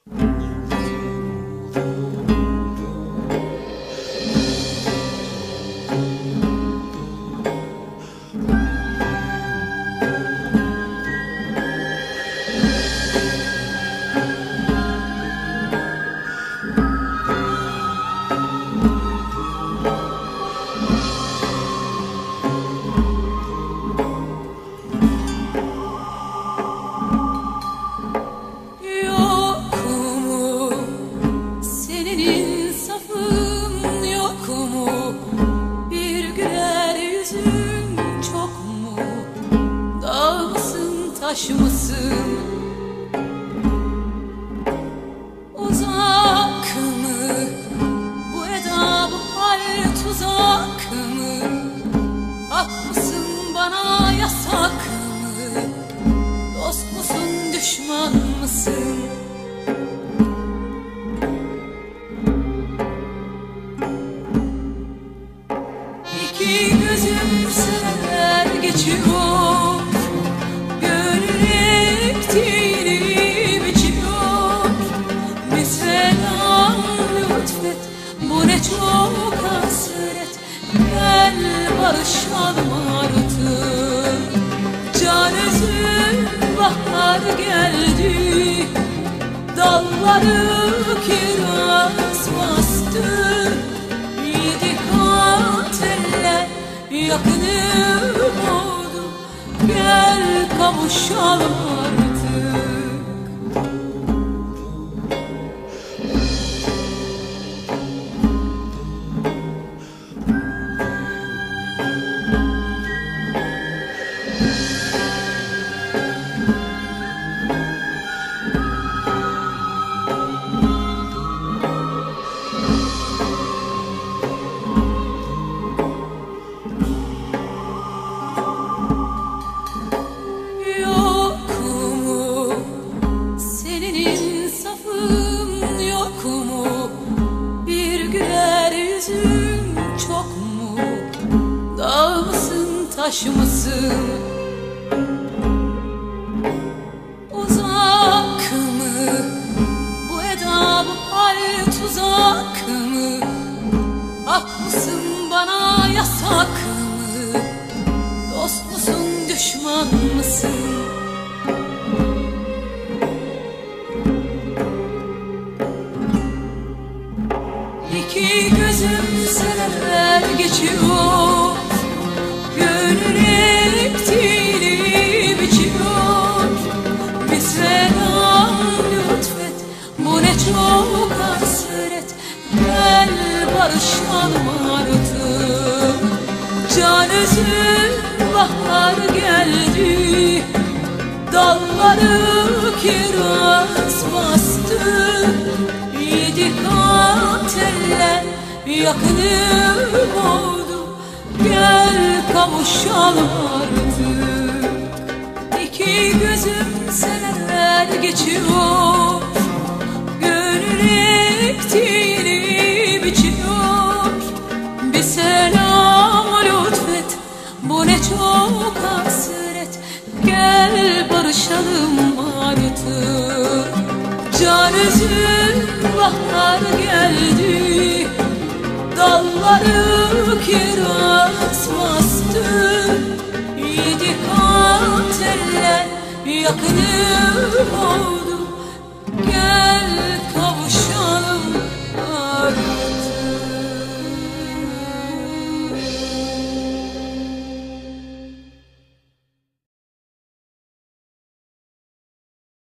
Taş mısın? Uzak mı? Bu eda, bu hal tuzak mı? Hak mısın bana, yasak mı? Dost musun, düşman mısın? İki gözüm seneler geçiyor, çok hasret. Gel barışalım artık. Can üzüm bahar geldi, dalları kiraz bastı. Yedi kat eller yakınım oldu. Gel kavuşalım artık. Çok mu? Dağ mısın, taş mısın? Uzak mı? Bu eda, bu hal tuzak mı? Hak mısın bana, yasak mı? Dost musun, düşman mısın? İki gözüm seneler geçiyor, gönül ektiğini biçiyor. Bir selam lütfet, bu ne çok hasret. Gel barışalım artık. Can üzüm bahar geldi, dalları kiraz bastı. Yedi kat eller yakınım oldu. Gel kavuşalım artık. İki gözüm seneler geçiyor, gönül ektiğini biçiyor. Bir selam lütfet, bu ne çok hasret. Gel barışalım artık. Can üzüm bahar geldi, dalları kiraz bastı. Yedi kat eller yakınım oldu.